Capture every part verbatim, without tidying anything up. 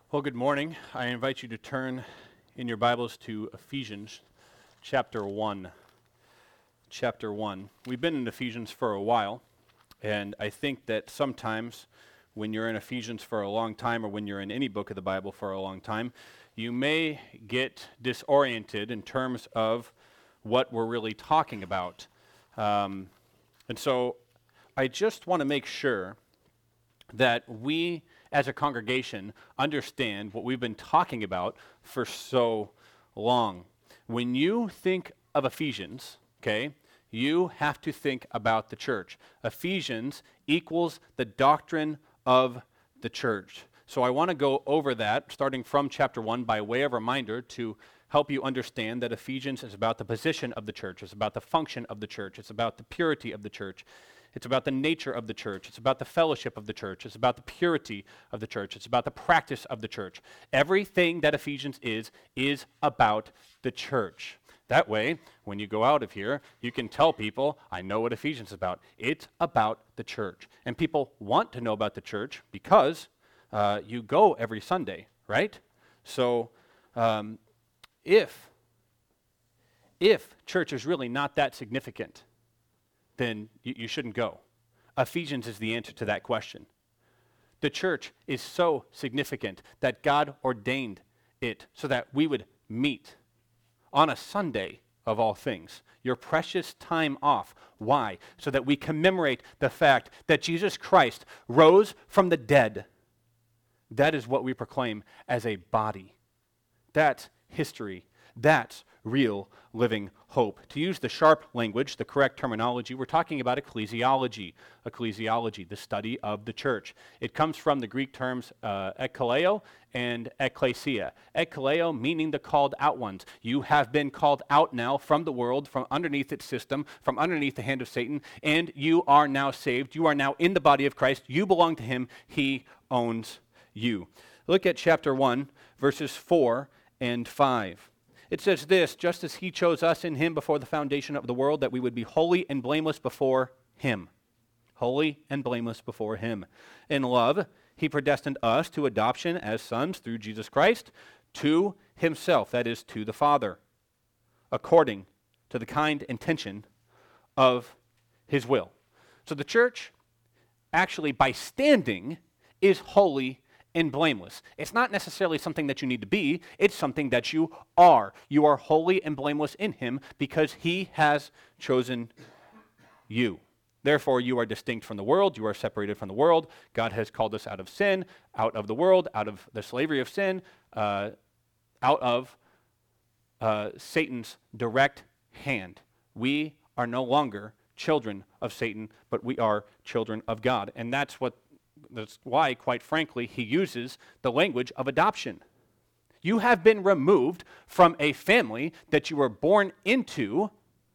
Well, good morning. I invite you to turn in your Bibles to Ephesians chapter one. Chapter one. We've been in Ephesians for a while, and I think that sometimes when you're in Ephesians for a long time, or when you're in any book of the Bible for a long time, you may get disoriented in terms of what we're really talking about. Um, and so I just want to make sure that we as a congregation understand what we've been talking about for so long. When you think of Ephesians, okay, you have to think about the church. Ephesians equals the doctrine of the church. So I want to go over that starting from chapter one by way of reminder to help you understand that Ephesians is about the position of the church, it's about the function of the church, it's about the purity of the church. It's about the nature of the church. It's about the fellowship of the church. It's about the purity of the church. It's about the practice of the church. Everything that Ephesians is, is about the church. That way, when you go out of here, you can tell people, I know what Ephesians is about. It's about the church. And people want to know about the church because uh, you go every Sunday, right? So um, if, if church is really not that significant, then you, you shouldn't go. Ephesians is the answer to that question. The church is so significant that God ordained it so that we would meet on a Sunday of all things, your precious time off. Why? So that we commemorate the fact that Jesus Christ rose from the dead. That is what we proclaim as a body. That's history. That's real living hope. To use the sharp language, the correct terminology, we're talking about ecclesiology. Ecclesiology, the study of the church. It comes from the Greek terms uh, ekkaleo and ekklesia. Ekkaleo meaning the called out ones. You have been called out now from the world, from underneath its system, from underneath the hand of Satan, and you are now saved. You are now in the body of Christ. You belong to him. He owns you. Look at chapter one, verses four and five. It says this, just as he chose us in him before the foundation of the world, that we would be holy and blameless before him. Holy and blameless before him. In love, he predestined us to adoption as sons through Jesus Christ to himself, that is, to the Father, according to the kind intention of his will. So the church, actually, by standing, is holy and blameless. It's not necessarily something that you need to be, it's something that you are. You are holy and blameless in him because he has chosen you. Therefore, you are distinct from the world, you are separated from the world. God has called us out of sin, out of the world, out of the slavery of sin, uh, out of uh, Satan's direct hand. We are no longer children of Satan, but we are children of God. And that's what That's why, quite frankly, he uses the language of adoption. You have been removed from a family that you were born into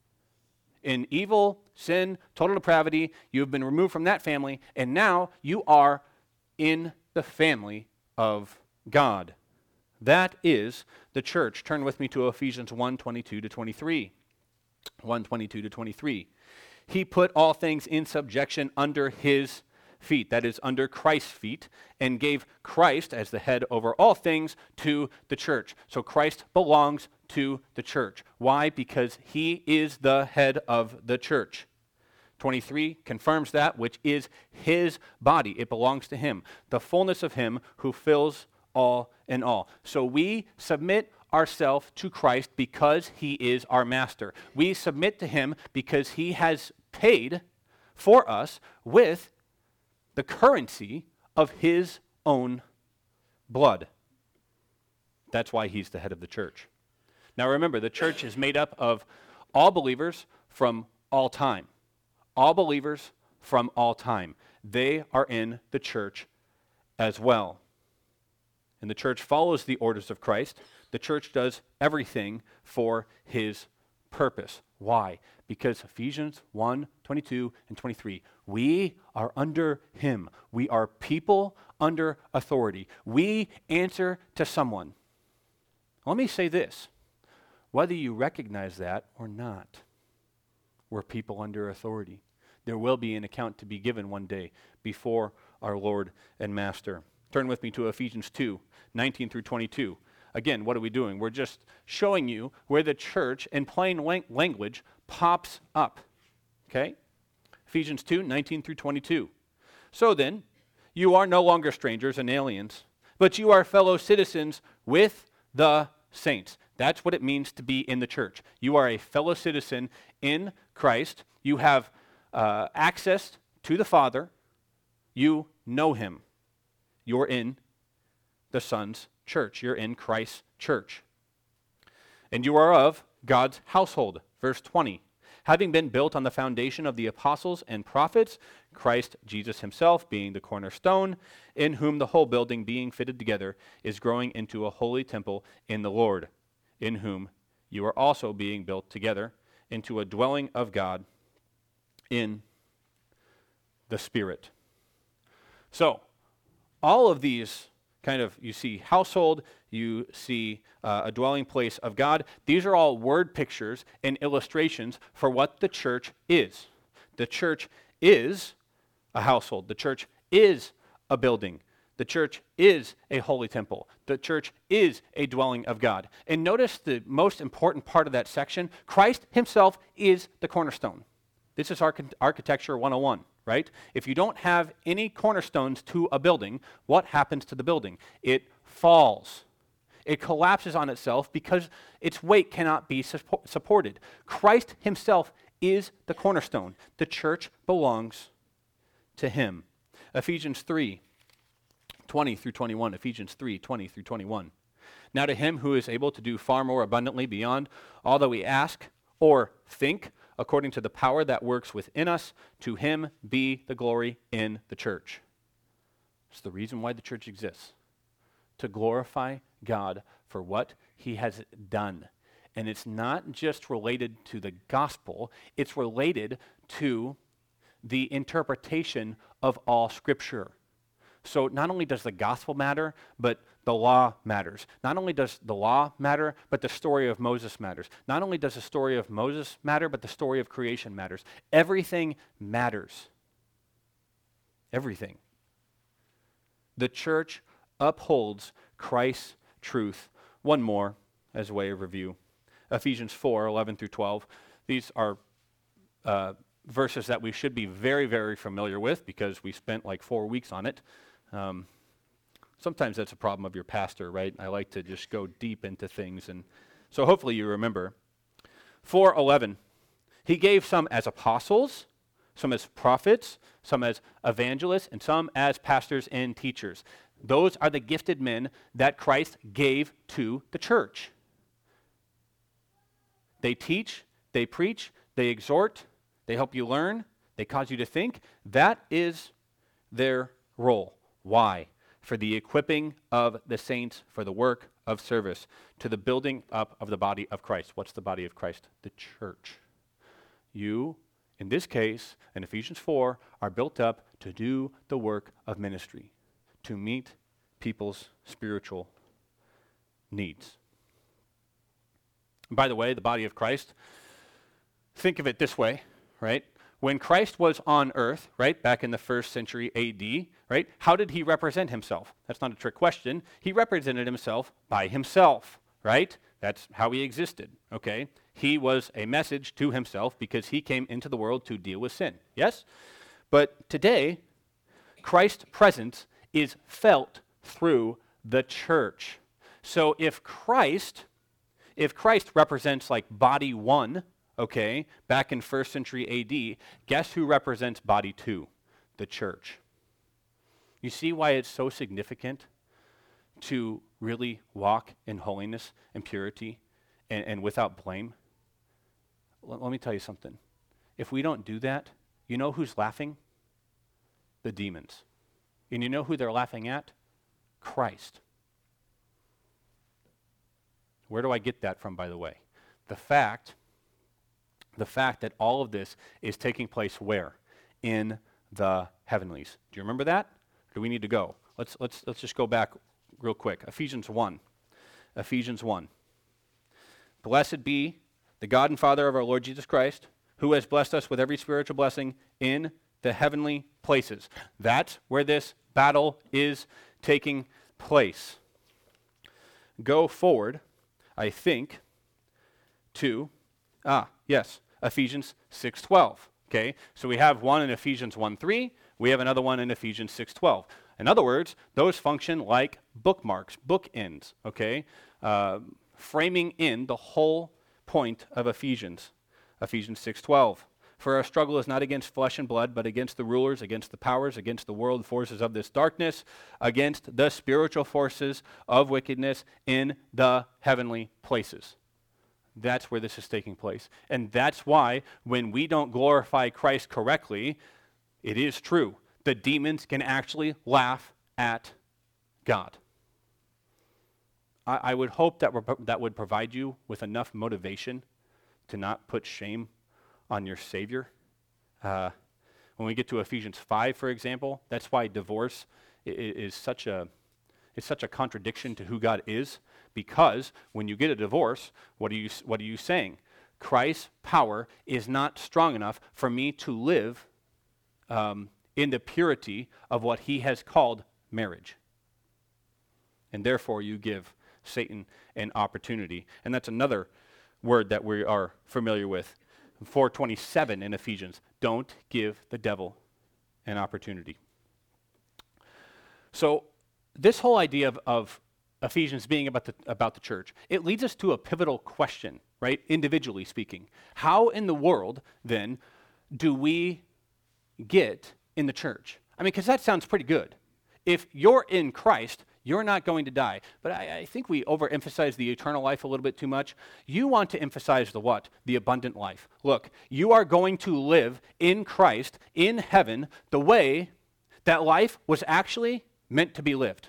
in evil, sin, total depravity. You have been removed from that family, and now you are in the family of God. That is the church. Turn with me to Ephesians one, twenty-two to twenty-three. one, twenty-two to twenty-three. He put all things in subjection under his feet, that is, under Christ's feet, and gave Christ as the head over all things to the church. So Christ belongs to the church. Why? Because he is the head of the church. twenty-three confirms that, which is his body. It belongs to him, the fullness of him who fills all in all. So we submit ourselves to Christ because he is our master. We submit to him because he has paid for us with the currency of his own blood. That's why he's the head of the church. Now remember, the church is made up of all believers from all time. All believers from all time. They are in the church as well. And the church follows the orders of Christ. The church does everything for his purpose. Why? Because Ephesians one, twenty-two, and twenty-three, we are under him. We are people under authority. We answer to someone. Let me say this. Whether you recognize that or not, we're people under authority. There will be an account to be given one day before our Lord and Master. Turn with me to Ephesians two, nineteen through twenty-two. Again, what are we doing? We're just showing you where the church, in plain lang- language, pops up. Okay? Ephesians two, nineteen through twenty-two. So then, you are no longer strangers and aliens, but you are fellow citizens with the saints. That's what it means to be in the church. You are a fellow citizen in Christ. You have uh, access to the Father. You know him. You're in the Son's church. You're in Christ's church. And you are of God's household. Verse twenty. Having been built on the foundation of the apostles and prophets, Christ Jesus himself being the cornerstone, in whom the whole building being fitted together is growing into a holy temple in the Lord, in whom you are also being built together into a dwelling of God in the Spirit. So, all of these kind of, you see household, you see uh, a dwelling place of God. These are all word pictures and illustrations for what the church is. The church is a household. The church is a building. The church is a holy temple. The church is a dwelling of God. And notice the most important part of that section. Christ himself is the cornerstone. This is arch- Architecture one oh one. Right? If you don't have any cornerstones to a building, what happens to the building? It falls. It collapses on itself because its weight cannot be suppo- supported. Christ himself is the cornerstone. The church belongs to him. Ephesians three, twenty through twenty-one. Ephesians three, twenty through twenty-one. Now to him who is able to do far more abundantly beyond all that we ask or think, according to the power that works within us, to him be the glory in the church. It's the reason why the church exists. To glorify God for what he has done. And it's not just related to the gospel, it's related to the interpretation of all Scripture. So not only does the gospel matter, but the law matters. Not only does the law matter, but the story of Moses matters. Not only does the story of Moses matter, but the story of creation matters. Everything matters. Everything. The church upholds Christ's truth. One more as a way of review. Ephesians four, eleven through twelve. These are uh, verses that we should be very, very familiar with because we spent like four weeks on it. Um, sometimes that's a problem of your pastor, right? I like to just go deep into things, and so hopefully you remember. four eleven, he gave some as apostles, some as prophets, some as evangelists, and some as pastors and teachers. Those are the gifted men that Christ gave to the church. They teach, they preach, they exhort, they help you learn, they cause you to think. That is their role. Why? For the equipping of the saints for the work of service, to the building up of the body of Christ. What's the body of Christ? The church. You, in this case, in Ephesians four, are built up to do the work of ministry, to meet people's spiritual needs. And by the way, the body of Christ, think of it this way, right? When Christ was on earth, right, back in the first century A D, right, how did he represent himself? That's not a trick question. He represented himself by himself, right? That's how he existed, okay? He was a message to himself because he came into the world to deal with sin, yes? But today, Christ's presence is felt through the church. So if Christ, if Christ represents like body one, okay, back in first century A D, guess who represents body two? The church. You see why it's so significant to really walk in holiness and purity and, and without blame? L- let me tell you something. If we don't do that, you know who's laughing? The demons. And you know who they're laughing at? Christ. Where do I get that from, by the way? The fact The fact that all of this is taking place where? In the heavenlies. Do you remember that? Or do we need to go? Let's let's let's just go back real quick. Ephesians one. Ephesians one. Blessed be the God and Father of our Lord Jesus Christ, who has blessed us with every spiritual blessing in the heavenly places. That's where this battle is taking place. Go forward, I think, to, ah, yes, Ephesians six twelve. Okay, so we have one in Ephesians one three. We have another one in Ephesians six twelve. In other words, those function like bookmarks, bookends, okay, uh, framing in the whole point of Ephesians. Ephesians six twelve. For our struggle is not against flesh and blood, but against the rulers, against the powers, against the world forces of this darkness, against the spiritual forces of wickedness in the heavenly places. That's where this is taking place. And that's why when we don't glorify Christ correctly, it is true. The demons can actually laugh at God. I, I would hope that rep- that would provide you with enough motivation to not put shame on your Savior. Uh, when we get to Ephesians five, for example, that's why divorce is, is such a is such a contradiction to who God is, because when you get a divorce, what are you what are you saying? Christ's power is not strong enough for me to live um, in the purity of what He has called marriage, and therefore you give Satan an opportunity, and that's another word that we are familiar with. four twenty-seven in Ephesians, don't give the devil an opportunity. So this whole idea of, of Ephesians being about the, about the church, it leads us to a pivotal question, right, individually speaking. How in the world, then, do we get in the church? I mean, because that sounds pretty good. If you're in Christ, you're not going to die. But I, I think we overemphasize the eternal life a little bit too much. You want to emphasize the what? The abundant life. Look, you are going to live in Christ, in heaven, the way that life was actually meant to be lived.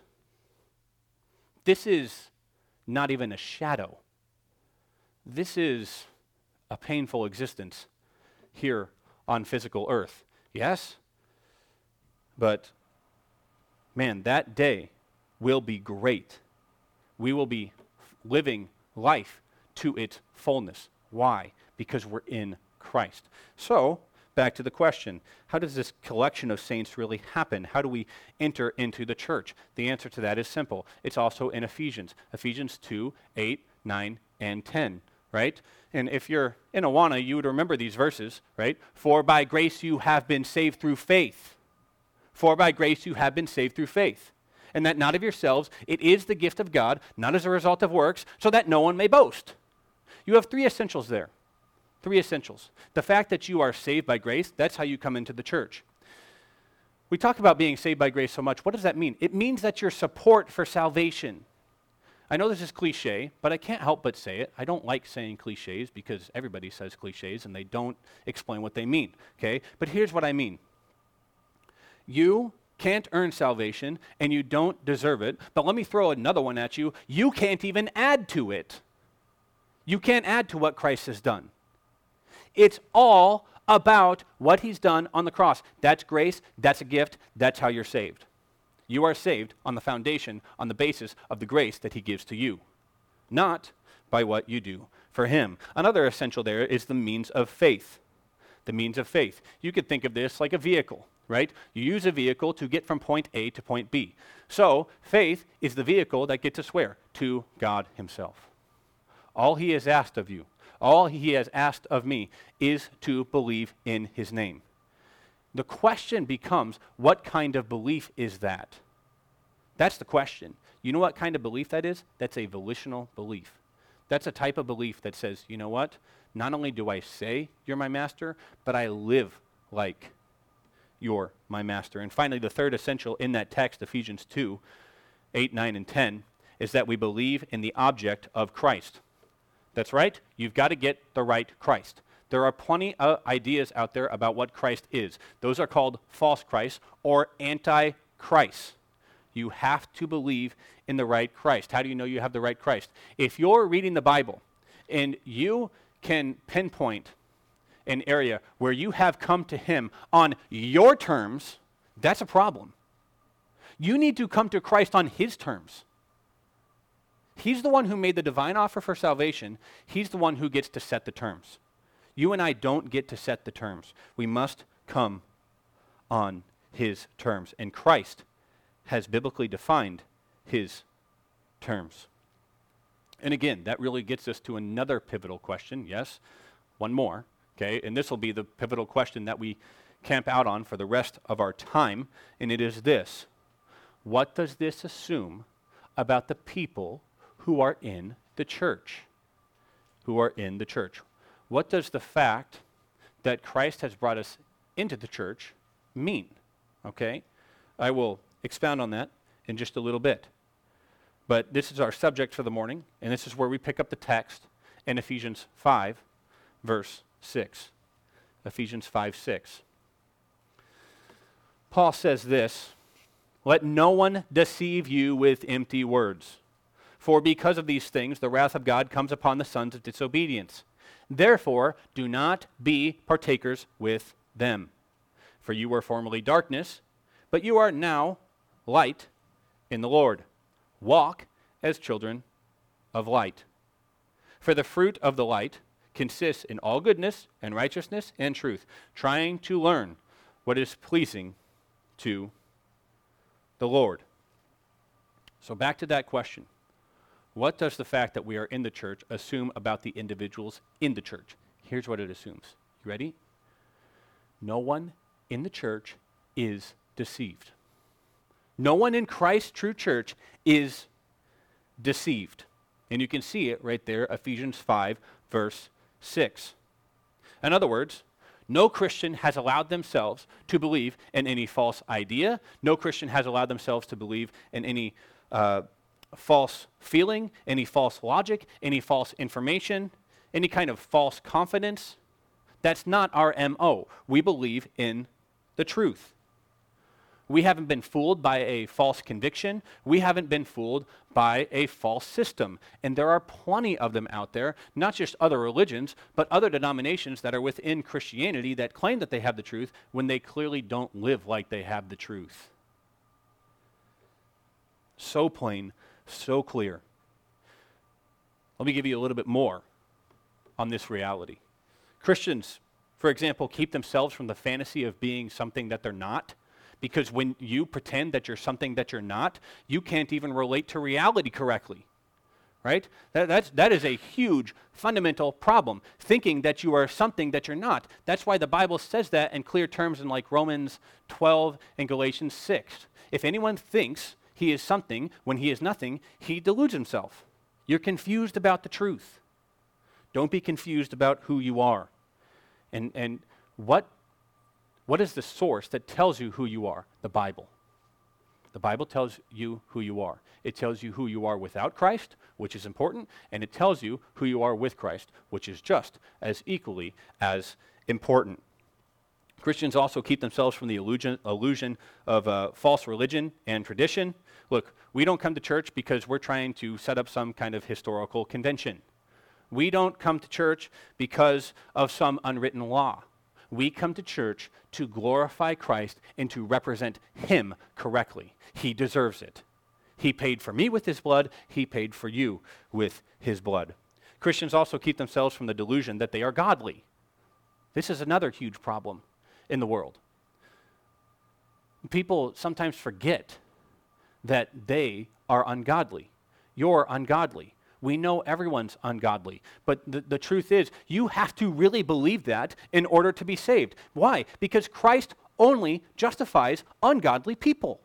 This is not even a shadow. This is a painful existence here on physical earth. Yes? But, man, that day will be great. We will be living life to its fullness. Why? Because we're in Christ. So, back to the question, how does this collection of saints really happen? How do we enter into the church? The answer to that is simple. It's also in Ephesians. Ephesians two, eight, nine, and ten, right? And if you're in Awana, you would remember these verses, right? For by grace you have been saved through faith. For by grace you have been saved through faith. And that not of yourselves, it is the gift of God, not as a result of works, so that no one may boast. You have three essentials there. Three essentials. The fact that you are saved by grace, that's how you come into the church. We talk about being saved by grace so much. What does that mean? It means that your support for salvation. I know this is cliche, but I can't help but say it. I don't like saying cliches because everybody says cliches and they don't explain what they mean, okay? But here's what I mean. You can't earn salvation, and you don't deserve it. But let me throw another one at you. You can't even add to it. You can't add to what Christ has done. It's all about what He's done on the cross. That's grace. That's a gift. That's how you're saved. You are saved on the foundation, on the basis of the grace that He gives to you, not by what you do for Him. Another essential there is the means of faith. The means of faith. You could think of this like a vehicle. Right? You use a vehicle to get from point A to point B. So, faith is the vehicle that gets us where? To God Himself. All He has asked of you, all He has asked of me is to believe in His name. The question becomes, what kind of belief is that? That's the question. You know what kind of belief that is? That's a volitional belief. That's a type of belief that says, you know what? Not only do I say you're my master, but I live like you're my master. And finally, the third essential in that text, Ephesians two, eight, nine, and ten, is that we believe in the object of Christ. That's right. You've got to get the right Christ. There are plenty of ideas out there about what Christ is. Those are called false Christs or anti-Christ. You have to believe in the right Christ. How do you know you have the right Christ? If you're reading the Bible and you can pinpoint an area where you have come to Him on your terms, that's a problem. You need to come to Christ on His terms. He's the one who made the divine offer for salvation. He's the one who gets to set the terms. You and I don't get to set the terms. We must come on His terms. And Christ has biblically defined his terms. And again, that really gets us to another pivotal question. Yes, one more, okay? And this will be the pivotal question that we camp out on for the rest of our time, and it is this: what does this assume about the people who are in the church? Who are in the church? What does the fact that Christ has brought us into the church mean? Okay? I will expound on that in just a little bit. But this is our subject for the morning, and this is where we pick up the text in Ephesians five, verse six. Ephesians five, six. Paul says this: "Let no one deceive you with empty words. For because of these things the wrath of God comes upon the sons of disobedience. Therefore do not be partakers with them. For you were formerly darkness, but you are now light in the Lord. Walk as children of light. For the fruit of the light consists in all goodness and righteousness and truth, trying to learn what is pleasing to the Lord." So back to that question. What does the fact that we are in the church assume about the individuals in the church? Here's what it assumes. You ready? No one in the church is deceived. No one in Christ's true church is deceived. And you can see it right there, Ephesians five, verse six. In other words, no Christian has allowed themselves to believe in any false idea. No Christian has allowed themselves to believe in any uh, false feeling, any false logic, any false information, any kind of false confidence. That's not our M O. We believe in the truth. We haven't been fooled by a false conviction. We haven't been fooled by a false system. And there are plenty of them out there, not just other religions, but other denominations that are within Christianity that claim that they have the truth when they clearly don't live like they have the truth. So plain, so clear. Let me give you a little bit more on this reality. Christians, for example, keep themselves from the fantasy of being something that they're not. Because when you pretend that you're something that you're not, you can't even relate to reality correctly, right? That, that's, that is a huge fundamental problem, thinking that you are something that you're not. That's why the Bible says that in clear terms in like Romans twelve and Galatians six. If anyone thinks he is something when he is nothing, he deludes himself. You're confused about the truth. Don't be confused about who you are. And, and what What is the source that tells you who you are? The Bible. The Bible tells you who you are. It tells you who you are without Christ, which is important, and it tells you who you are with Christ, which is just as equally as important. Christians also keep themselves from the illusion, illusion of uh, false religion and tradition. Look, we don't come to church because we're trying to set up some kind of historical convention. We don't come to church because of some unwritten law. We come to church to glorify Christ and to represent him correctly. He deserves it. He paid for me with his blood. He paid for you with his blood. Christians also keep themselves from the delusion that they are godly. This is another huge problem in the world. People sometimes forget that they are ungodly. You're ungodly. We know everyone's ungodly. But the, the truth is, you have to really believe that in order to be saved. Why? Because Christ only justifies ungodly people.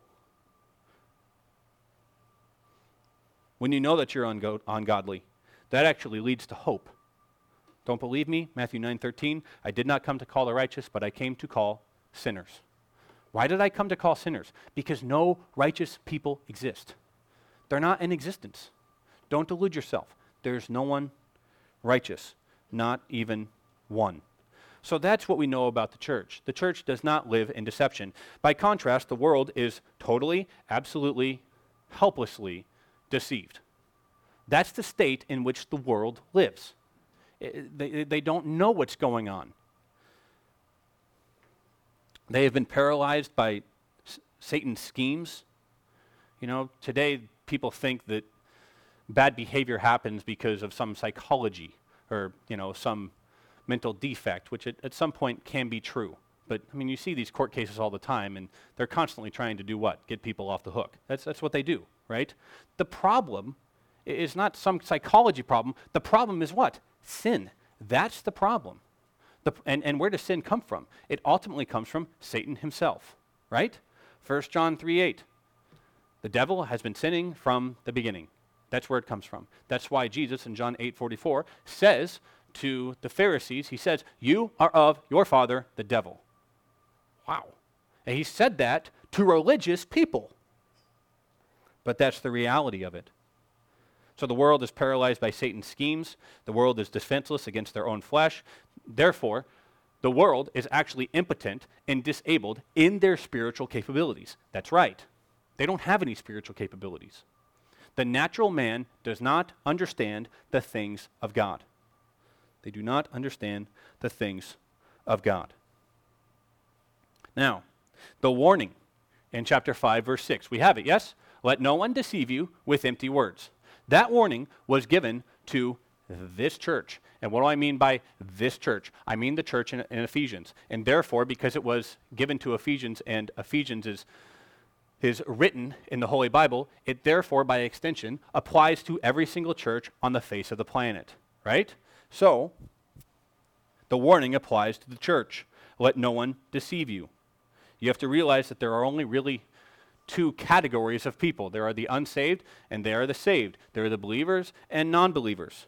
When you know that you're ungo- ungodly, that actually leads to hope. Don't believe me? Matthew nine thirteen, I did not come to call the righteous, but I came to call sinners. Why did I come to call sinners? Because no righteous people exist. They're not in existence. Don't delude yourself. There's no one righteous, not even one. So that's what we know about the church. The church does not live in deception. By contrast, the world is totally, absolutely, helplessly deceived. That's the state in which the world lives. It, they, they don't know what's going on. They have been paralyzed by s- Satan's schemes. You know, today people think that bad behavior happens because of some psychology or, you know, some mental defect, which at, at some point can be true. But, I mean, you see these court cases all the time, and they're constantly trying to do what? Get people off the hook. That's, that's what they do, right? The problem i- is not some psychology problem. The problem is what? Sin. That's the problem. The, and, and where does sin come from? It ultimately comes from Satan himself, right? First John three eight. The devil has been sinning from the beginning. That's where it comes from. That's why Jesus in John eight forty-four says to the Pharisees, he says, you are of your father, the devil. Wow. And he said that to religious people. But that's the reality of it. So the world is paralyzed by Satan's schemes. The world is defenseless against their own flesh. Therefore, the world is actually impotent and disabled in their spiritual capabilities. That's right. They don't have any spiritual capabilities. The natural man does not understand the things of God. They do not understand the things of God. Now, the warning in chapter five, verse six. We have it, yes? Let no one deceive you with empty words. That warning was given to this church. And what do I mean by this church? I mean the church in, in Ephesians. And therefore, because it was given to Ephesians, and Ephesians is, is written in the Holy Bible, it therefore, by extension, applies to every single church on the face of the planet, right? So, the warning applies to the church. Let no one deceive you. You have to realize that there are only really two categories of people. There are the unsaved and there are the saved. There are the believers and non-believers.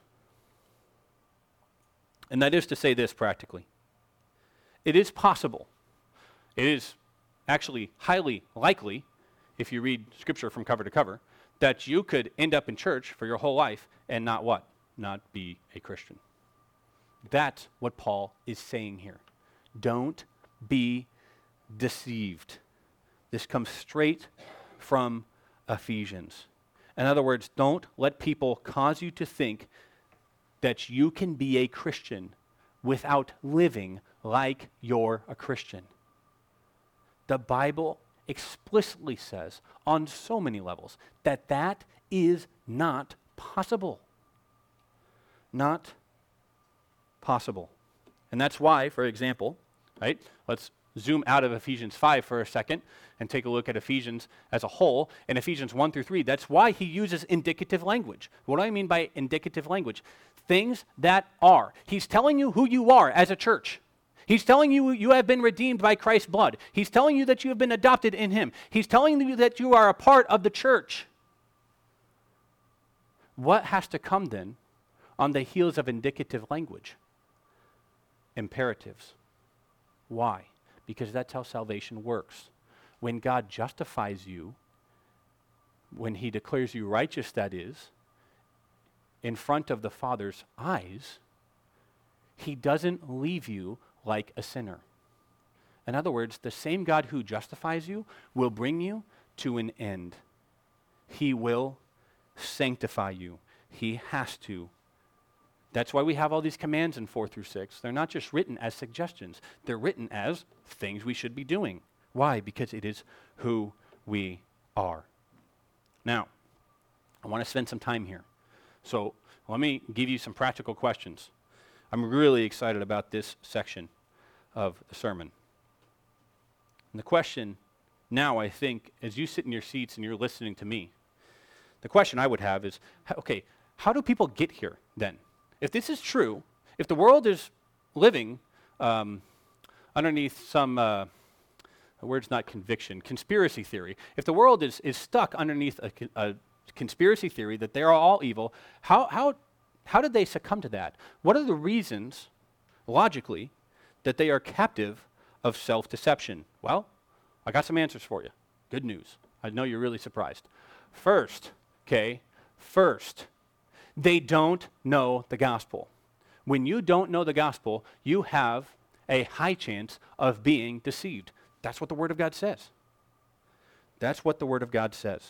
And that is to say this practically. It is possible, it is actually highly likely, if you read Scripture from cover to cover, that you could end up in church for your whole life and not what? Not be a Christian. That's what Paul is saying here. Don't be deceived. This comes straight from Ephesians. In other words, don't let people cause you to think that you can be a Christian without living like you're a Christian. The Bible explicitly says on so many levels that that is not possible. Not possible. And that's why, for example, right, let's zoom out of Ephesians five for a second and take a look at Ephesians as a whole. In Ephesians one through three, that's why he uses indicative language. What do I mean by indicative language? Things that are. He's telling you who you are as a church. He's telling you you have been redeemed by Christ's blood. He's telling you that you have been adopted in him. He's telling you that you are a part of the church. What has to come then on the heels of indicative language? Imperatives. Why? Because that's how salvation works. When God justifies you, when he declares you righteous, that is, in front of the Father's eyes, he doesn't leave you like a sinner. In other words, the same God who justifies you will bring you to an end. He will sanctify you. He has to. That's why we have all these commands in four through six. They're not just written as suggestions. They're written as things we should be doing. Why? Because it is who we are. Now, I want to spend some time here. So let me give you some practical questions. I'm really excited about this section of the sermon. And the question now, I think, as you sit in your seats and you're listening to me, the question I would have is, okay, how do people get here then? If this is true, if the world is living um, underneath some, uh, the word's not conviction, conspiracy theory, if the world is, is stuck underneath a, a conspiracy theory that they're all evil, how, how, how did they succumb to that? What are the reasons, logically, that they are captive of self-deception? Well, I got some answers for you. Good news. I know you're really surprised. First, okay, first, they don't know the gospel. When you don't know the gospel, you have a high chance of being deceived. That's what the Word of God says. That's what the Word of God says.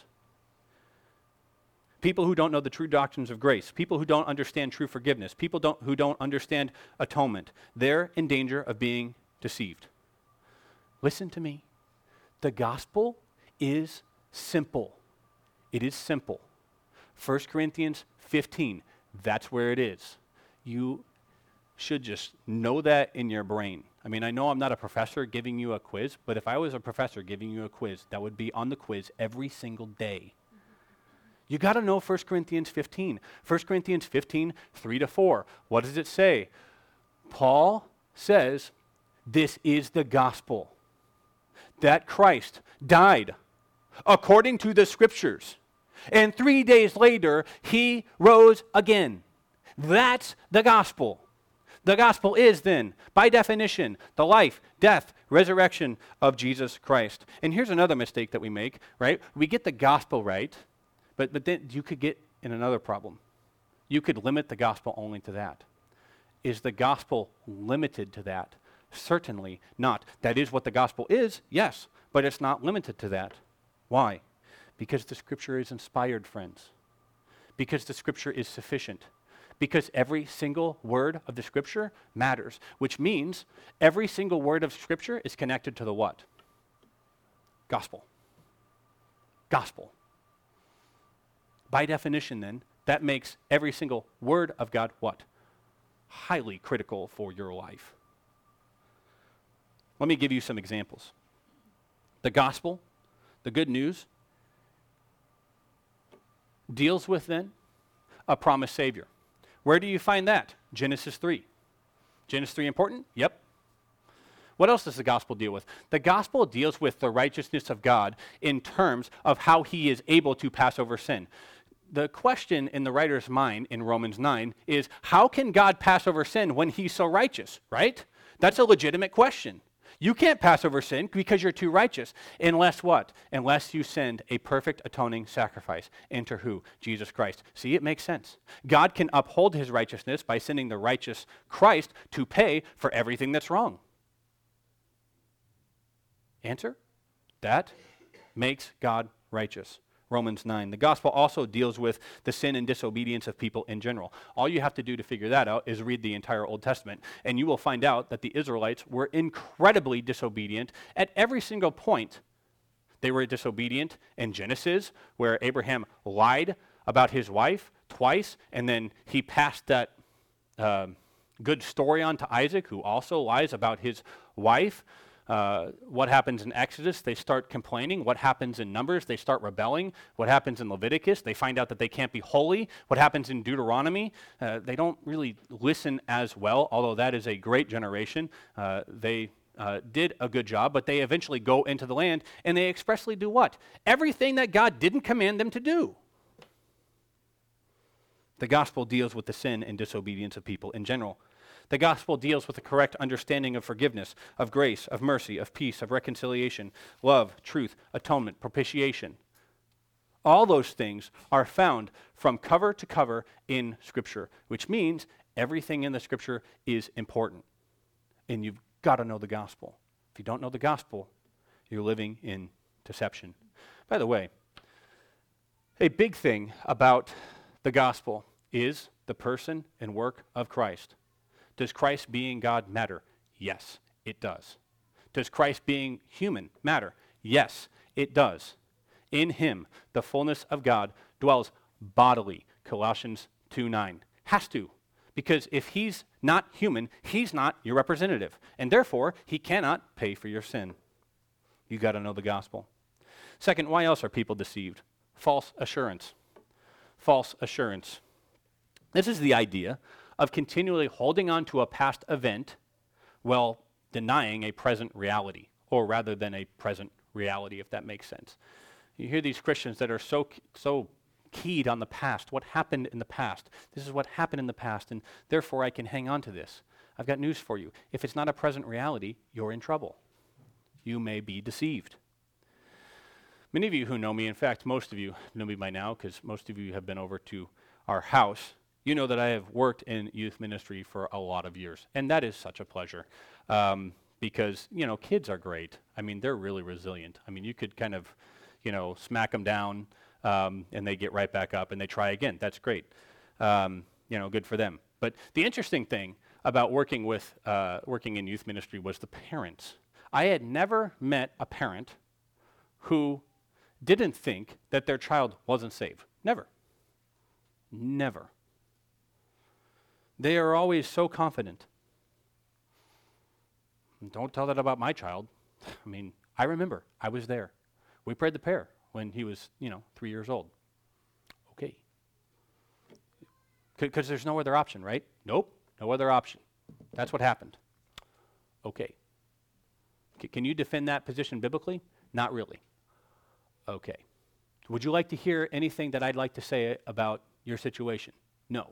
People who don't know the true doctrines of grace, people who don't understand true forgiveness, people don't, who don't understand atonement, they're in danger of being deceived. Listen to me. The gospel is simple. It is simple. First Corinthians fifteen, that's where it is. You should just know that in your brain. I mean, I know I'm not a professor giving you a quiz, but if I was a professor giving you a quiz, that would be on the quiz every single day. You got to know First Corinthians fifteen. First Corinthians fifteen, three to four. What does it say? Paul says, this is the gospel, that Christ died according to the scriptures, and three days later, he rose again. That's the gospel. The gospel is then, by definition, the life, death, resurrection of Jesus Christ. And here's another mistake that we make, right? We get the gospel right, but, but then you could get in another problem. You could limit the gospel only to that. Is the gospel limited to that? Certainly not. That is what the gospel is, yes, but it's not limited to that. Why? Because the scripture is inspired, friends. Because the scripture is sufficient. Because every single word of the scripture matters, which means every single word of scripture is connected to the what? Gospel. Gospel. By definition, then, that makes every single word of God what? Highly critical for your life. Let me give you some examples. The gospel, the good news, deals with then a promised Savior. Where do you find that? Genesis three. Genesis three important? Yep. What else does the gospel deal with? The gospel deals with the righteousness of God in terms of how he is able to pass over sin. The question in the writer's mind in Romans nine is, how can God pass over sin when he's so righteous, right? That's a legitimate question. You can't pass over sin because you're too righteous. Unless what? Unless you send a perfect atoning sacrifice into who? Jesus Christ. See, it makes sense. God can uphold his righteousness by sending the righteous Christ to pay for everything that's wrong. Answer? That makes God righteous. Romans nine. The gospel also deals with the sin and disobedience of people in general. All you have to do to figure that out is read the entire Old Testament, and you will find out that the Israelites were incredibly disobedient at every single point. They were disobedient in Genesis, where Abraham lied about his wife twice, and then he passed that uh, good story on to Isaac, who also lies about his wife. Uh, what happens in Exodus? They start complaining. What happens in Numbers? They start rebelling. What happens in Leviticus? They find out that they can't be holy. What happens in Deuteronomy? Uh, they don't really listen as well, although that is a great generation. Uh, they uh, did a good job, but they eventually go into the land, and they expressly do what? Everything that God didn't command them to do. The gospel deals with the sin and disobedience of people in general. The gospel deals with the correct understanding of forgiveness, of grace, of mercy, of peace, of reconciliation, love, truth, atonement, propitiation. All those things are found from cover to cover in Scripture, which means everything in the Scripture is important. And you've got to know the gospel. If you don't know the gospel, you're living in deception. By the way, a big thing about the gospel is the person and work of Christ. Does Christ being God matter? Yes, it does. Does Christ being human matter? Yes, it does. In him, the fullness of God dwells bodily, Colossians two nine. Has to, because if he's not human, he's not your representative, and therefore, he cannot pay for your sin. You got to know the gospel. Second, why else are people deceived? False assurance. False assurance. This is the idea of continually holding on to a past event while denying a present reality, or rather than a present reality, if that makes sense. You hear these Christians that are so so keyed on the past, what happened in the past. This is what happened in the past, and therefore I can hang on to this. I've got news for you. If it's not a present reality, you're in trouble. You may be deceived. Many of you who know me, in fact, most of you know me by now, because most of you have been over to our house. You know that I have worked in youth ministry for a lot of years, and that is such a pleasure um, because, you know, kids are great. I mean, they're really resilient. I mean, you could kind of, you know, smack them down, um, and they get right back up, and they try again. That's great. Um, you know, good for them. But the interesting thing about working with, uh, working in youth ministry was the parents. I had never met a parent who didn't think that their child wasn't saved. Never. Never. They are always so confident. Don't tell that about my child. I mean, I remember. I was there. We prayed the prayer when he was, you know, three years old. Okay. Because there's no other option, right? Nope, no other option. That's what happened. Okay. C- can you defend that position biblically? Not really. Okay. Would you like to hear anything that I'd like to say about your situation? No.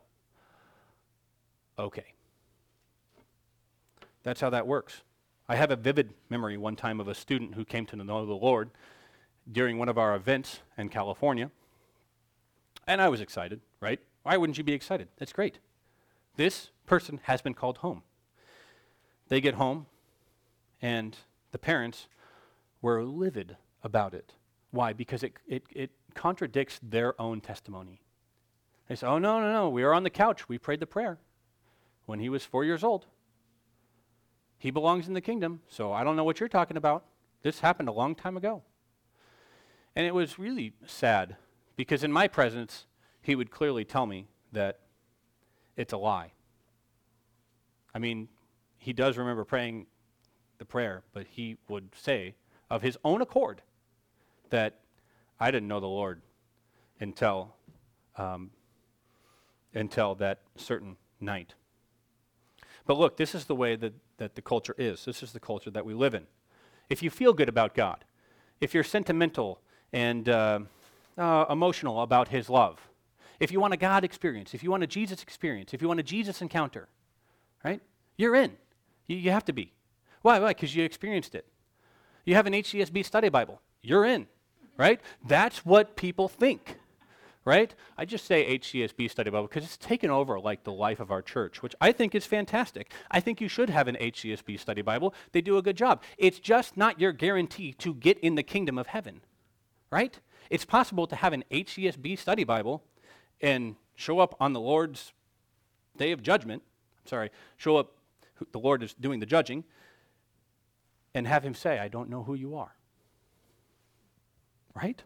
Okay. That's how that works. I have a vivid memory one time of a student who came to know the Lord during one of our events in California. And I was excited, right? Why wouldn't you be excited? That's great. This person has been called home. They get home, and the parents were livid about it. Why? Because it, it, it contradicts their own testimony. They say, oh, no, no, no, we were on the couch. We prayed the prayer when he was four years old. He belongs in the kingdom, so I don't know what you're talking about. This happened a long time ago. And it was really sad, because in my presence, he would clearly tell me that it's a lie. I mean, he does remember praying the prayer, but he would say of his own accord that I didn't know the Lord until um, until that certain night. But look, this is the way that, that the culture is. This is the culture that we live in. If you feel good about God, if you're sentimental and uh, uh, emotional about his love, if you want a God experience, if you want a Jesus experience, if you want a Jesus encounter, right? You're in. You, you have to be. Why? Why? Because you experienced it. You have an H C S B study Bible. You're in, right? That's what people think, right? I just say H C S B study Bible because it's taken over like the life of our church, which I think is fantastic. I think you should have an H C S B study Bible. They do a good job. It's just not your guarantee to get in the kingdom of heaven, right? It's possible to have an H C S B study Bible and show up on the Lord's day of judgment, I'm sorry, show up, the Lord is doing the judging, and have him say, I don't know who you are. Right?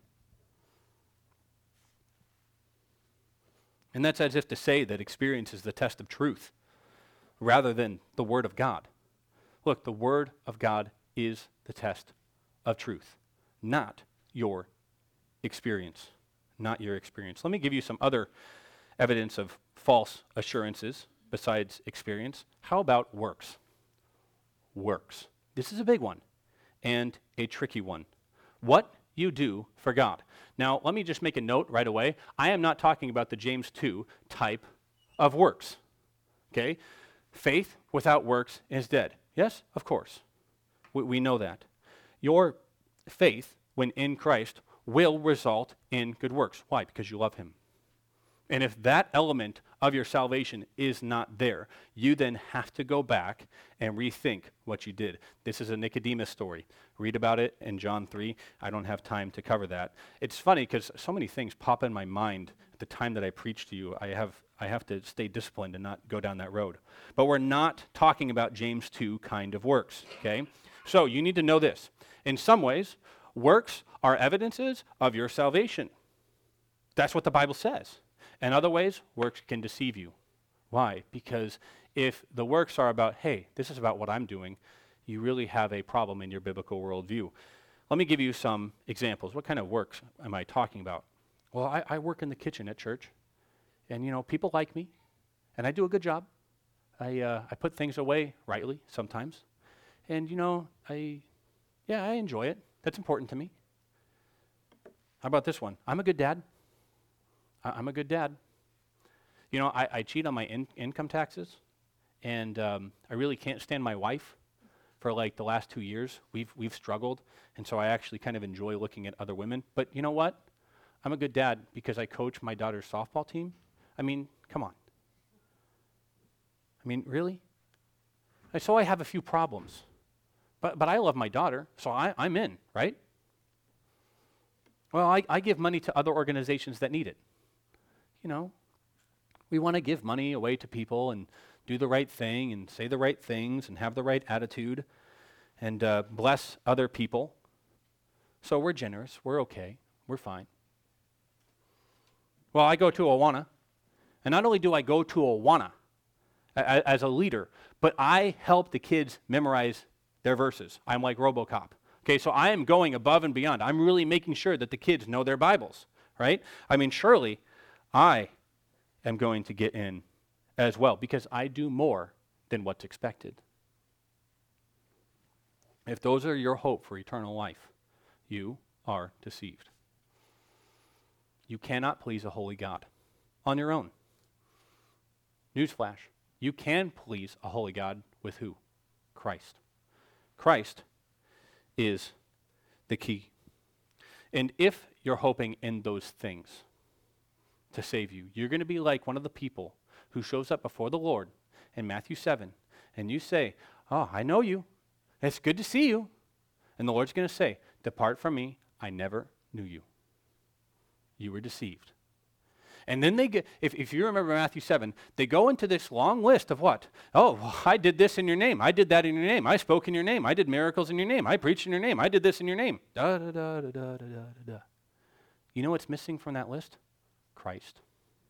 And that's as if to say that experience is the test of truth rather than the Word of God. Look, the Word of God is the test of truth, not your experience. Not your experience. Let me give you some other evidence of false assurances besides experience. How about works? Works. This is a big one and a tricky one. What you do for God. Now, let me just make a note right away. I am not talking about the James two type of works. Okay? Faith without works is dead. Yes? Of course. We, we know that. Your faith, when in Christ, will result in good works. Why? Because you love him. And if that element of your salvation is not there, you then have to go back and rethink what you did. This is a Nicodemus story. Read about it in John three. I don't have time to cover that. It's funny because so many things pop in my mind at the time that I preach to you. I have I have to stay disciplined and not go down that road. But we're not talking about James two kind of works, okay? So you need to know this. In some ways, works are evidences of your salvation. That's what the Bible says. In other ways, works can deceive you. Why? Because if the works are about, hey, this is about what I'm doing, you really have a problem in your biblical worldview. Let me give you some examples. What kind of works am I talking about? Well, I, I work in the kitchen at church, and, you know, people like me, and I do a good job. I uh, I put things away rightly sometimes, and, you know, I, yeah, I enjoy it. That's important to me. How about this one? I'm a good dad. I, I'm a good dad. You know, I, I cheat on my in, income taxes, and um, I really can't stand my wife. For like the last two years, we've we've struggled, and so I actually kind of enjoy looking at other women. But you know what? I'm a good dad because I coach my daughter's softball team. I mean, come on. I mean, really? And so I have a few problems, but but I love my daughter, so I, I'm in, right? Well, I, I give money to other organizations that need it. You know, we want to give money away to people and do the right thing and say the right things and have the right attitude and uh, bless other people. So we're generous. We're okay. We're fine. Well, I go to Awana, and not only do I go to Awana a- a- as a leader, but I help the kids memorize their verses. I'm like RoboCop. Okay, so I am going above and beyond. I'm really making sure that the kids know their Bibles, right? I mean, surely I am going to get in as well because I do more than what's expected. If those are your hope for eternal life, you are deceived. You cannot please a holy God on your own. Newsflash, you can please a holy God with who? Christ. Christ is the key. And if you're hoping in those things to save you, you're going to be like one of the people who shows up before the Lord in Matthew seven, and you say, oh, I know you. It's good to see you. And the Lord's going to say, depart from me, I never knew you. You were deceived. And then they get, if, if you remember Matthew seven, they go into this long list of what? Oh, well, I did this in your name. I did that in your name. I spoke in your name. I did miracles in your name. I preached in your name. I did this in your name. Da, da, da, da, da, da, da, da. You know what's missing from that list? Christ.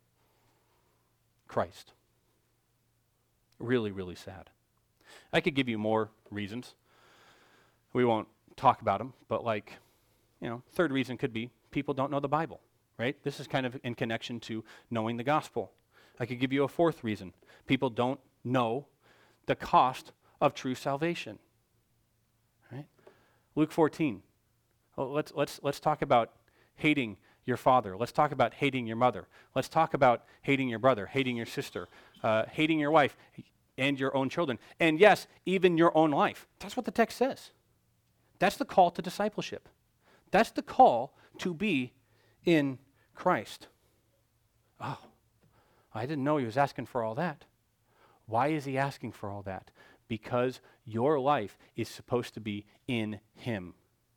Christ. Really, really sad. I could give you more reasons. We won't talk about them, but like, you know, third reason could be people don't know the Bible. Right? This is kind of in connection to knowing the gospel. I could give you a fourth reason. People don't know the cost of true salvation. Right? Luke fourteen. Well, let's let's let's talk about hating your father. Let's talk about hating your mother. Let's talk about hating your brother, hating your sister, uh, hating your wife, and your own children. And yes, even your own life. That's what the text says. That's the call to discipleship. That's the call to be in Christ. Oh, I didn't know he was asking for all that. Why is he asking for all that? Because your life is supposed to be in him.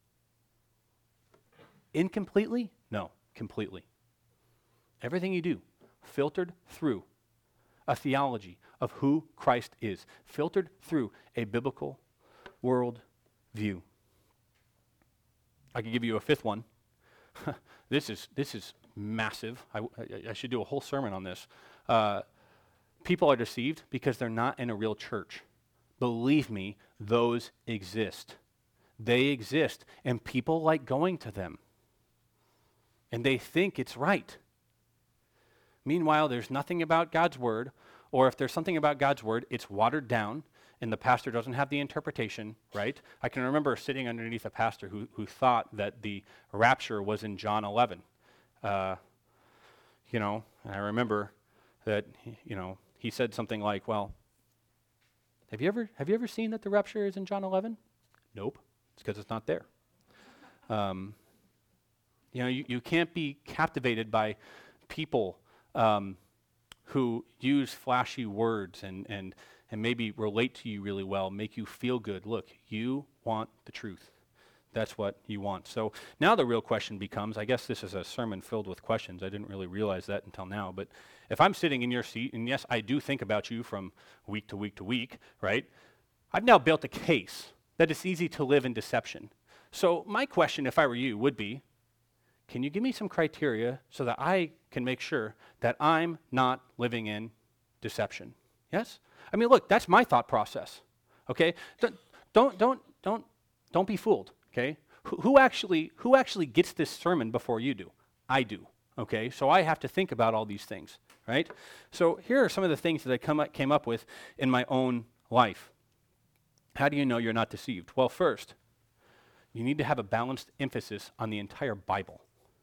Incompletely? No, completely. Everything you do, filtered through a theology of who Christ is, filtered through a biblical world view. I could give you a fifth one. This is this is massive. I, I, I should do a whole sermon on this. Uh, people are deceived because they're not in a real church. Believe me, those exist. They exist, and people like going to them. And they think it's right. Meanwhile, there's nothing about God's word, or if there's something about God's word, it's watered down, and the pastor doesn't have the interpretation, right? I can remember sitting underneath a pastor who, who thought that the rapture was in John eleven. Uh, you know, and I remember that, you know, he said something like, well, have you ever have you ever seen that the rapture is in John eleven? Nope. It's because it's not there. Um, you know, you, you can't be captivated by people um, who use flashy words and, and, and maybe relate to you really well, make you feel good. Look, you want the truth. That's what you want. So now the real question becomes, I guess this is a sermon filled with questions. I didn't really realize that until now. But if I'm sitting in your seat, and yes, I do think about you from week to week to week, right? I've now built a case that it's easy to live in deception. So my question, if I were you, would be, can you give me some criteria so that I can make sure that I'm not living in deception? Yes? I mean, look, that's my thought process. Okay? Don't don't don't don't, don't be fooled. Okay, who, who actually who actually gets this sermon before you do? I do. Okay, so I have to think about all these things, right? So here are some of the things that I come up, came up with in my own life. How do you know you're not deceived? Well, first, you need to have a balanced emphasis on the entire Bible.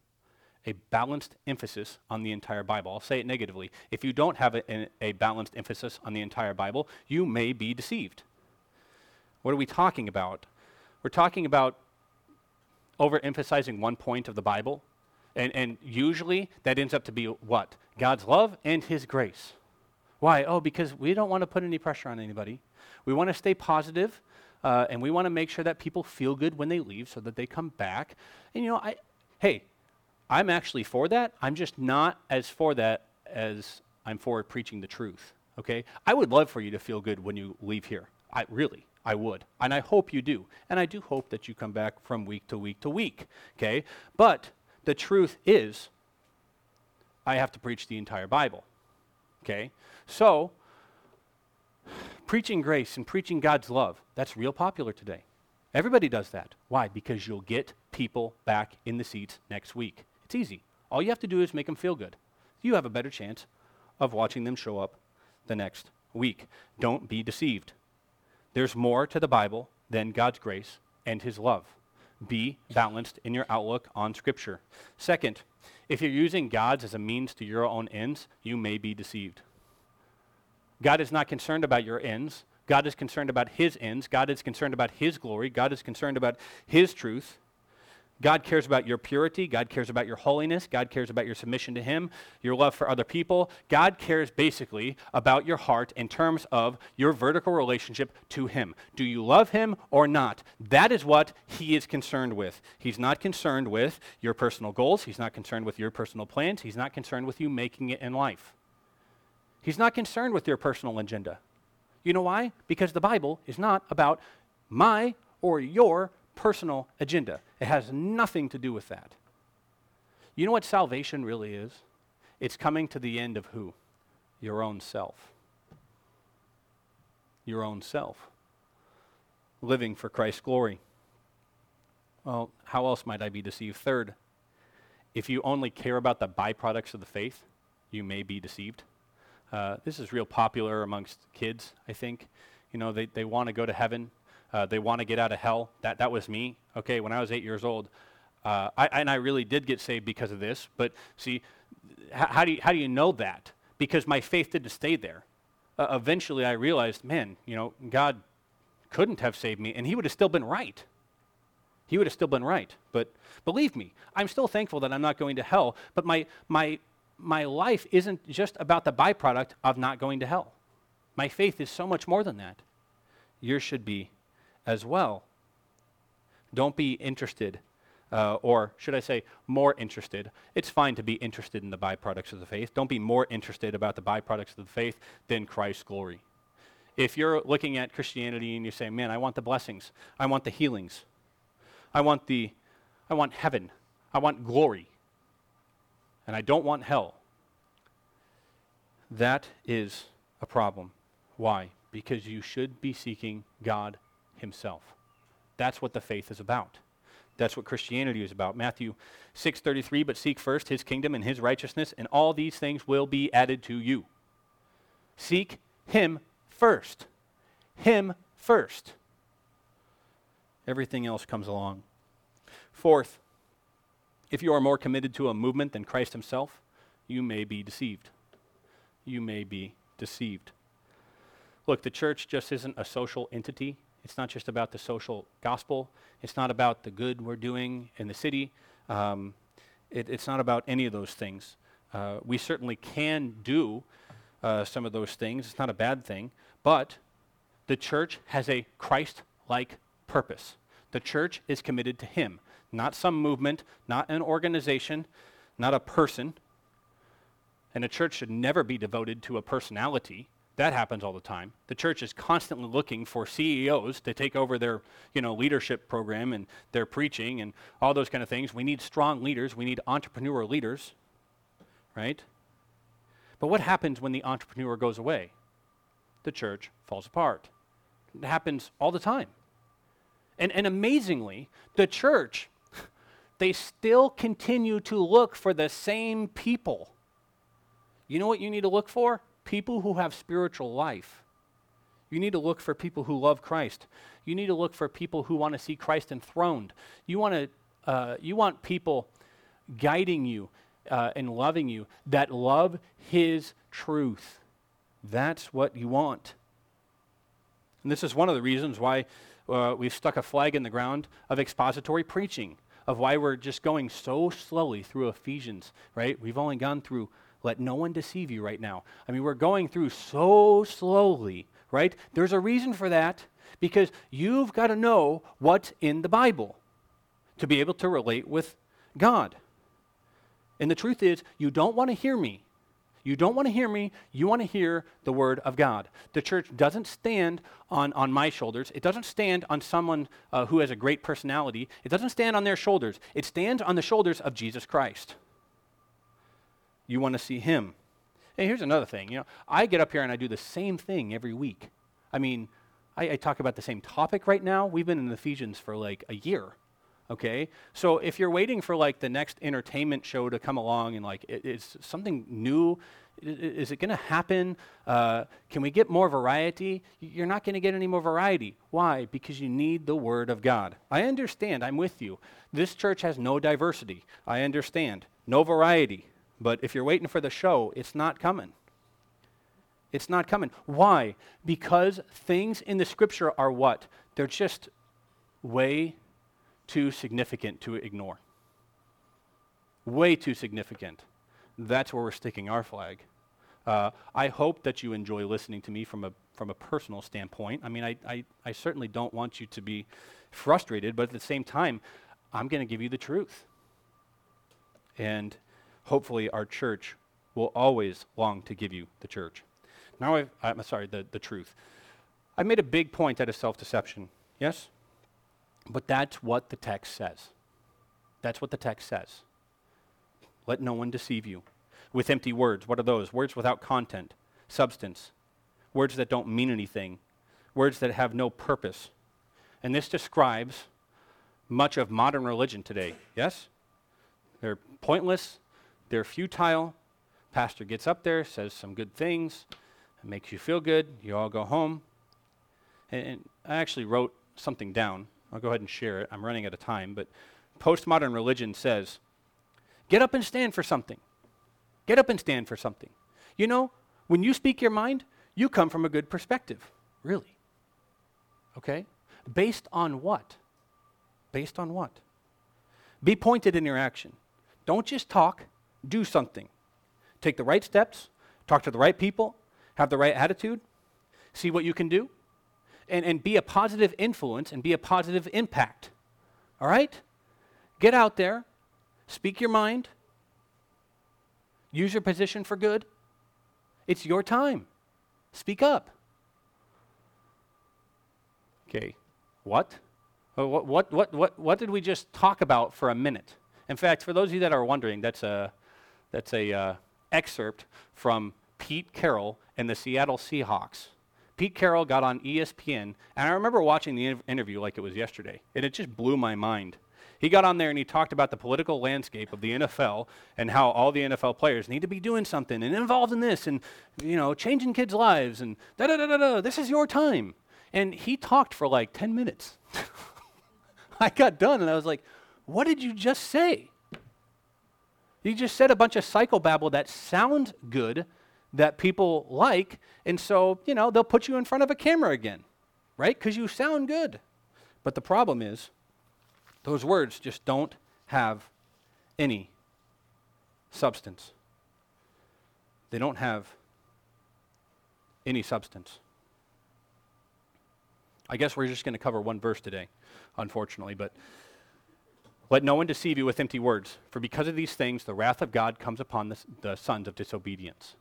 A balanced emphasis on the entire Bible. I'll say it negatively. If you don't have a, a balanced emphasis on the entire Bible, you may be deceived. What are we talking about? We're talking about overemphasizing one point of the Bible, and, and usually that ends up to be what? God's love and his grace. Why? Oh, because we don't want to put any pressure on anybody. We want to stay positive, uh, and we want to make sure that people feel good when they leave so that they come back. And you know, I, hey, I'm actually for that. I'm just not as for that as I'm for preaching the truth, okay? I would love for you to feel good when you leave here. I really. I would, and I hope you do, and I do hope that you come back from week to week to week, okay? But the truth is, I have to preach the entire Bible, okay? So, preaching grace and preaching God's love, that's real popular today. Everybody does that. Why? Because you'll get people back in the seats next week. It's easy. All you have to do is make them feel good. You have a better chance of watching them show up the next week. Don't be deceived. There's more to the Bible than God's grace and his love. Be balanced in your outlook on Scripture. Second, if you're using God's as a means to your own ends, you may be deceived. God is not concerned about your ends. God is concerned about his ends. God is concerned about his glory. God is concerned about his truth. God cares about your purity. God cares about your holiness. God cares about your submission to him, your love for other people. God cares basically about your heart in terms of your vertical relationship to him. Do you love him or not? That is what he is concerned with. He's not concerned with your personal goals. He's not concerned with your personal plans. He's not concerned with you making it in life. He's not concerned with your personal agenda. You know why? Because the Bible is not about my or your personal agenda. It has nothing to do with that. You know what salvation really is? It's coming to the end of who? Your own self. Your own self. Living for Christ's glory. Well, how else might I be deceived? Third, if you only care about the byproducts of the faith, you may be deceived. Uh, this is real popular amongst kids, I think. You know, they, they want to go to heaven. Uh, they want to get out of hell. That that was me. Okay, when I was eight years old, uh, I, and I really did get saved because of this. But see, h- how do you, how do you know that? Because my faith didn't stay there. Uh, eventually, I realized, man, you know, God couldn't have saved me, and he would have still been right. He would have still been right. But believe me, I'm still thankful that I'm not going to hell. But my my my life isn't just about the byproduct of not going to hell. My faith is so much more than that. Yours should be as well. Don't be interested, uh, or should I say more interested. It's fine to be interested in the byproducts of the faith. Don't be more interested about the byproducts of the faith than Christ's glory. If you're looking at Christianity and you're saying, man, I want the blessings, I want the healings, I want the, I want heaven, I want glory, and I don't want hell, that is a problem. Why? Because you should be seeking God himself. That's what the faith is about. That's what Christianity is about. Matthew six thirty-three, but seek first his kingdom and his righteousness, and all these things will be added to you. Seek him first. Him first. Everything else comes along. Fourth, if you are more committed to a movement than Christ himself, you may be deceived. You may be deceived. Look, the church just isn't a social entity. It's not just about the social gospel. It's not about the good we're doing in the city. Um, it, it's not about any of those things. Uh, we certainly can do uh, some of those things. It's not a bad thing. But the church has a Christ-like purpose. The church is committed to him, not some movement, not an organization, not a person. And a church should never be devoted to a personality. That happens all the time. The church is constantly looking for C E Os to take over their, you know, leadership program and their preaching and all those kind of things. We need strong leaders. We need entrepreneur leaders, right? But what happens when the entrepreneur goes away? The church falls apart. It happens all the time. And, and amazingly, the church, they still continue to look for the same people. You know what you need to look for? People who have spiritual life. You need to look for people who love Christ. You need to look for people who want to see Christ enthroned. You want to, uh, you want people guiding you uh, and loving you that love his truth. That's what you want. And this is one of the reasons why uh, we've stuck a flag in the ground of expository preaching, of why we're just going so slowly through Ephesians, right? We've only gone through let no one deceive you right now. I mean, we're going through so slowly, right? There's a reason for that, because you've got to know what's in the Bible to be able to relate with God. And the truth is, you don't want to hear me. You don't want to hear me. You want to hear the Word of God. The church doesn't stand on, on my shoulders. It doesn't stand on someone uh, who has a great personality. It doesn't stand on their shoulders. It stands on the shoulders of Jesus Christ. You want to see him. And here's another thing. You know, I get up here and I do the same thing every week. I mean, I, I talk about the same topic right now. We've been in Ephesians for like a year. Okay, so if you're waiting for like the next entertainment show to come along and like it, it's something new, is, is it going to happen? Uh, can we get more variety? You're not going to get any more variety. Why? Because you need the Word of God. I understand. I'm with you. This church has no diversity. I understand. No variety. But if you're waiting for the show, it's not coming. It's not coming. Why? Because things in the Scripture are what? They're just way too significant to ignore. Way too significant. That's where we're sticking our flag. Uh, I hope that you enjoy listening to me from a from a personal standpoint. I mean, I, I, I certainly don't want you to be frustrated, but at the same time, I'm going to give you the truth. And hopefully our church will always long to give you the church. Now I've, I'm sorry, the, the truth. I made a big point out of self-deception, yes? But that's what the text says. That's what the text says. Let no one deceive you with empty words. What are those? Words without content, substance, words that don't mean anything, words that have no purpose. And this describes much of modern religion today, yes? They're pointless, they're futile. Pastor gets up there, says some good things, it makes you feel good, you all go home. And, and I actually wrote something down. I'll go ahead and share it. I'm running out of time, but postmodern religion says, get up and stand for something. Get up and stand for something. You know, when you speak your mind, you come from a good perspective. Really. Okay? Based on what? Based on what? Be pointed in your action. Don't just talk, do something. Take the right steps, talk to the right people, have the right attitude, see what you can do. And, and be a positive influence and be a positive impact. All right? Get out there. Speak your mind. Use your position for good. It's your time. Speak up. Okay. What? What, what, what, what, what did we just talk about for a minute? In fact, for those of you that are wondering, that's a, that's a uh, excerpt from Pete Carroll and the Seattle Seahawks. Pete Carroll got on E S P N, and I remember watching the in- interview like it was yesterday, and it just blew my mind. He got on there and he talked about the political landscape of the N F L and how all the N F L players need to be doing something and involved in this and, you know, changing kids' lives and da-da-da-da-da, this is your time. And he talked for like ten minutes. I got done and I was like, what did you just say? You just said a bunch of psychobabble that sounds good, that people like, and so, you know, they'll put you in front of a camera again, right? Because you sound good. But the problem is, those words just don't have any substance. They don't have any substance. I guess we're just going to cover one verse today, unfortunately, but let no one deceive you with empty words, for because of these things, the wrath of God comes upon the, the sons of disobedience.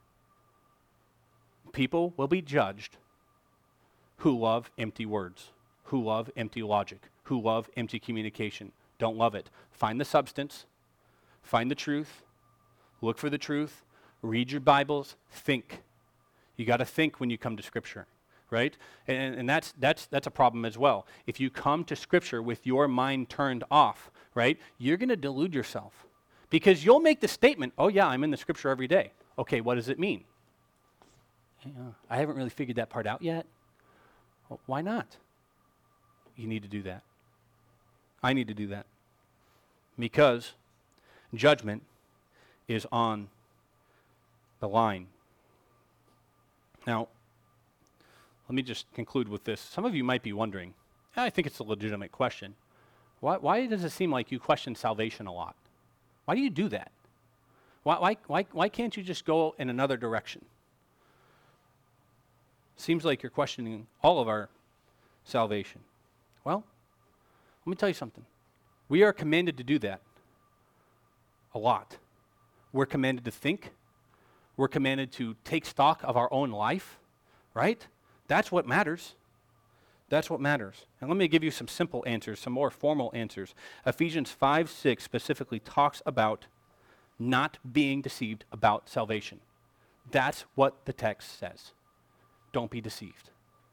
People will be judged who love empty words, who love empty logic, who love empty communication. Don't love it. Find the substance, find the truth, look for the truth, read your Bibles, think. You got to think when you come to Scripture, right? And, and that's, that's, that's a problem as well. If you come to Scripture with your mind turned off, right, you're going to delude yourself. Because you'll make the statement, oh yeah, I'm in the Scripture every day. Okay, what does it mean? Yeah, I haven't really figured that part out yet. Well, why not? You need to do that. I need to do that. Because judgment is on the line. Now, let me just conclude with this. Some of you might be wondering, and I think it's a legitimate question, why, why does it seem like you question salvation a lot? Why do you do that? Why, why, why, why can't you just go in another direction? Seems like you're questioning all of our salvation. Well, let me tell you something. We are commanded to do that a lot. We're commanded to think. We're commanded to take stock of our own life, right? That's what matters. That's what matters. And let me give you some simple answers, some more formal answers. Ephesians five six specifically talks about not being deceived about salvation. That's what the text says. Don't be deceived.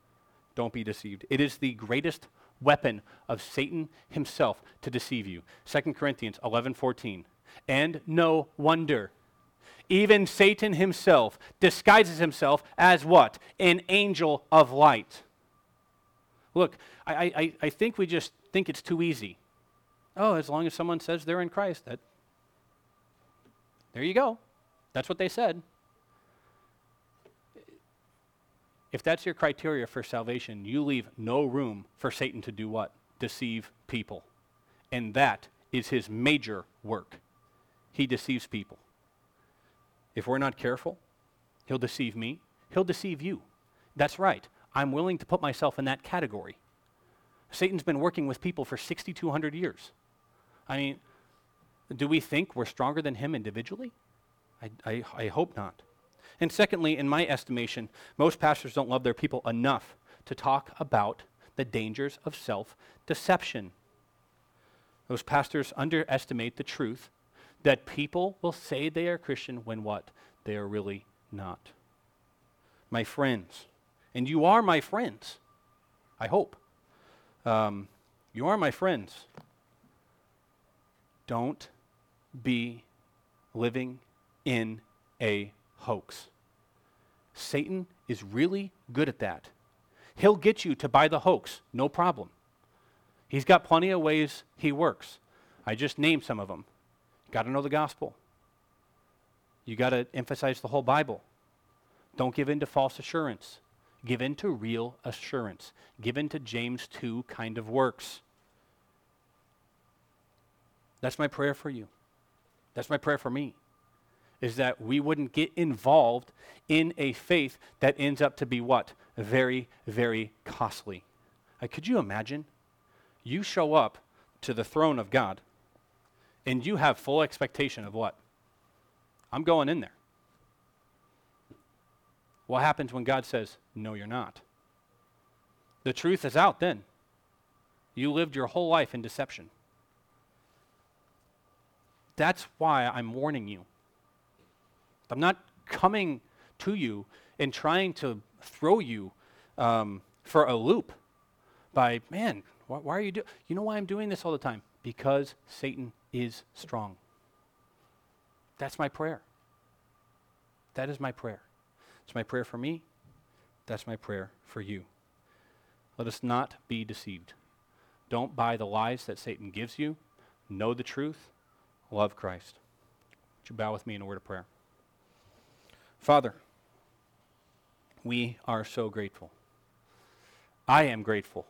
Don't be deceived. It is the greatest weapon of Satan himself to deceive you. Second Corinthians eleven fourteen. And no wonder. Even Satan himself disguises himself as what? An angel of light. Look, I, I, I think we just think it's too easy. Oh, as long as someone says they're in Christ, that there you go. That's what they said. If that's your criteria for salvation, you leave no room for Satan to do what? Deceive people. And that is his major work. He deceives people. If we're not careful, he'll deceive me. He'll deceive you. That's right. I'm willing to put myself in that category. Satan's been working with people for six thousand two hundred years. I mean, do we think we're stronger than him individually? I, I, I hope not. And secondly, in my estimation, most pastors don't love their people enough to talk about the dangers of self-deception. Those pastors underestimate the truth that people will say they are Christian when what? They are really not. My friends, and you are my friends, I hope. Um, you are my friends. Don't be living in a hoax. Satan is really good at that. He'll get you to buy the hoax, no problem. He's got plenty of ways he works. I just named some of them. You got to know the gospel. You got to emphasize the whole Bible. Don't give in to false assurance. Give in to real assurance. Give in to James two kind of works. That's my prayer for you. That's my prayer for me, is that we wouldn't get involved in a faith that ends up to be what? Very, very costly. Like, could you imagine? You show up to the throne of God, and you have full expectation of what? I'm going in there. What happens when God says, no, you're not? The truth is out then. You lived your whole life in deception. That's why I'm warning you. I'm not coming to you and trying to throw you um, for a loop by, man, why, why are you doing? You know why I'm doing this all the time? Because Satan is strong. That's my prayer. That is my prayer. It's my prayer for me. That's my prayer for you. Let us not be deceived. Don't buy the lies that Satan gives you. Know the truth. Love Christ. Would you bow with me in a word of prayer? Father, we are so grateful. I am grateful.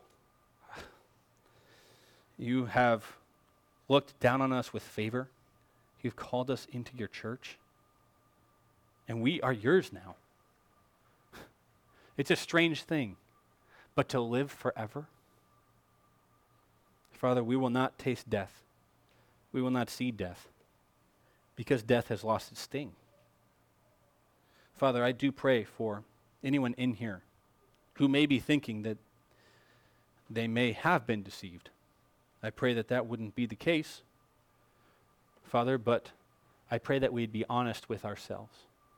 You have looked down on us with favor. You've called us into your church. And we are yours now. It's a strange thing, but to live forever. Father, we will not taste death. We will not see death, because death has lost its sting. Father, I do pray for anyone in here who may be thinking that they may have been deceived. I pray that that wouldn't be the case, Father, but I pray that we'd be honest with ourselves.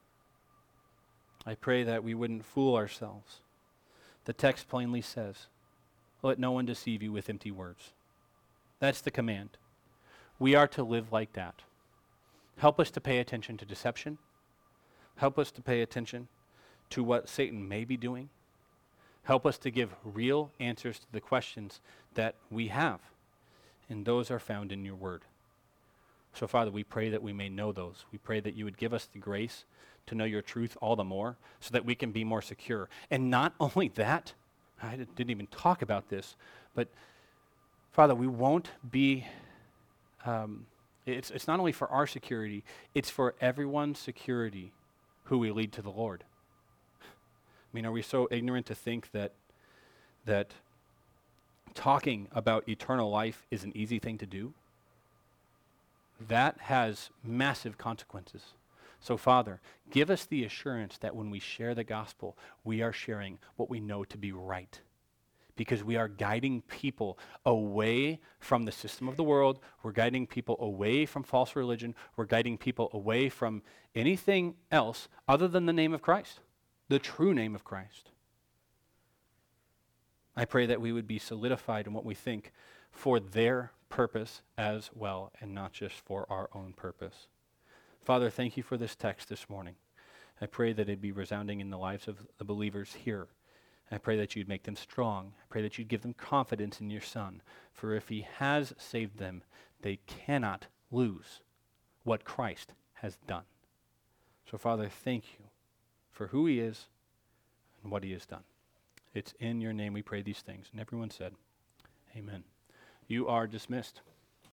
I pray that we wouldn't fool ourselves. The text plainly says, let no one deceive you with empty words. That's the command. We are to live like that. Help us to pay attention to deception. Help us to pay attention to what Satan may be doing. Help us to give real answers to the questions that we have. And those are found in your word. So, Father, we pray that we may know those. We pray that you would give us the grace to know your truth all the more so that we can be more secure. And not only that, I didn't even talk about this, but, Father, we won't be... Um, it's, it's not only for our security, it's for everyone's security who we lead to the Lord. I mean, are we so ignorant to think that that talking about eternal life is an easy thing to do? That has massive consequences. So, Father, give us the assurance that when we share the gospel, we are sharing what we know to be right. Because we are guiding people away from the system of the world. We're guiding people away from false religion. We're guiding people away from anything else other than the name of Christ, the true name of Christ. I pray that we would be solidified in what we think for their purpose as well, and not just for our own purpose. Father, thank you for this text this morning. I pray that it be resounding in the lives of the believers here. I pray that you'd make them strong. I pray that you'd give them confidence in your Son. For if he has saved them, they cannot lose what Christ has done. So, Father, thank you for who he is and what he has done. It's in your name we pray these things. And everyone said, amen. You are dismissed.